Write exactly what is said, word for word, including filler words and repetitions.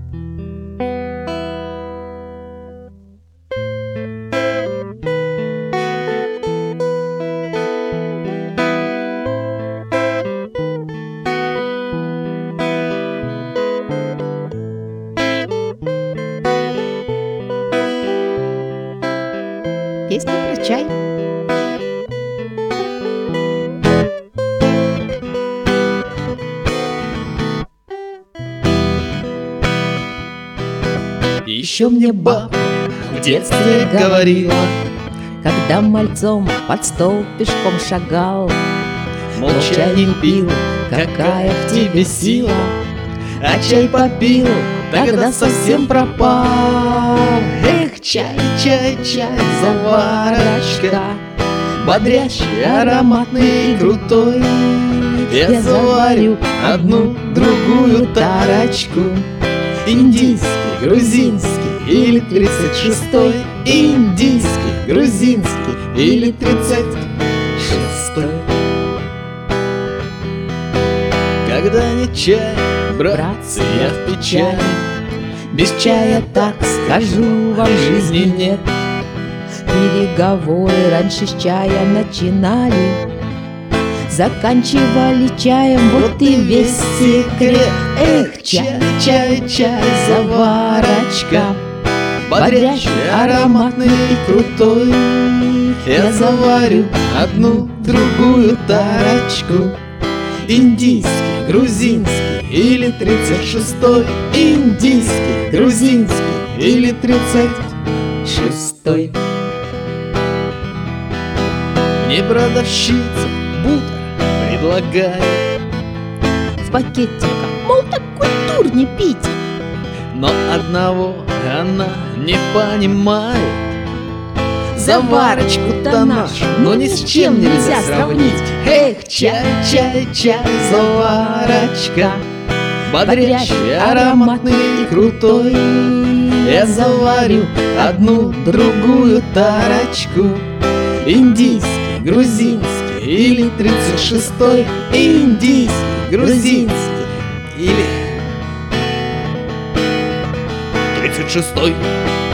Песня про чай. Еще мне бабка в детстве говорила, Когда мальцом под стол пешком шагал, мол, чай не пил, какая в тебе сила, а чай попил, тогда совсем пропал. Эх, чай, чай, чай, заварочка, бодрящий, ароматный и крутой. Я заварю одну, другую тарочку, индийский, грузинский или тридцать шестой, индийский, грузинский или тридцать шестой. Когда не чай, братцы, я в печали, без чая, так скажу, вам жизни нет. Переговоры раньше с чая начинали, заканчивали чаем, вот и весь секрет. Эх, чай, чай, чай, заварочка, бодрящий, ароматный и крутой. Я заварю одну, другую тарочку, индийский, грузинский или тридцать шестой, индийский, грузинский или тридцать шестой. Мне продавщица бутер предлагает в пакетиках, мол, так культурнее пить. но одного она не понимает: заварочку-то нашу, но ни с чем нельзя сравнить. Эх, чай, чай, чай, заварочка, бодрящий, ароматный и крутой. Я заварю одну, другую тарочку, индийский, грузинский или тридцать шестой, индийский, грузинский или тридцать шестой.